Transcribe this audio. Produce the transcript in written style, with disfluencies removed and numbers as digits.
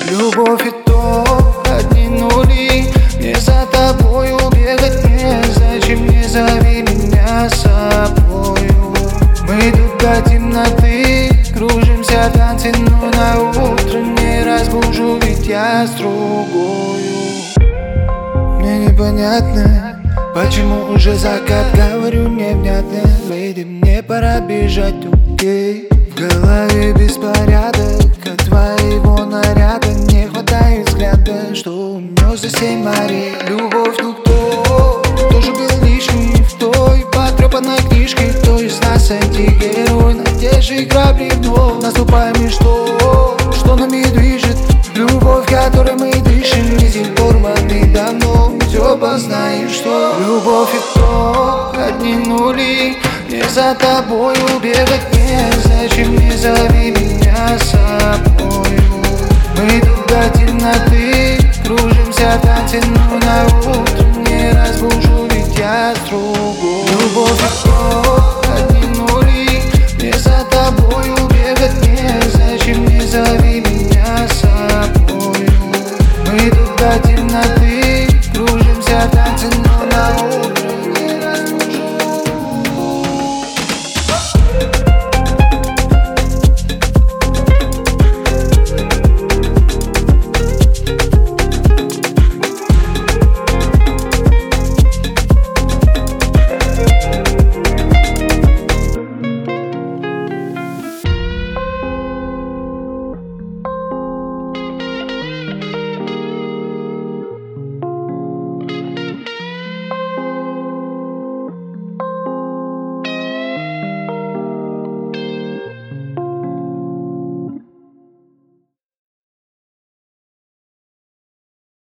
Любовь и то одни нули. Мне за тобою бегать незачем, не зови меня с собою. Мы тут до темноты кружимся в танце, но на утро не разбужу, ведь я с другою. Мне непонятно, почему уже закат, говорю невнятно. Леди, мне пора бежать, окей. В голове беспорядок от твоего наряда. Не хватает взгляда, что унес за 7 морей. Любовь, ну кто же был лишний в той потрепанной книжке? Кто из нас антигерой? Надежды грабли вновь. Наступаем и что нами движет? Любовь, которой мы дышим, не сих пор мы давно все познаем, что любовь и то одни нули. Мне за тобою бегать незачем, не зови меня с собою. Мы тут до темноты кружимся в танце, но на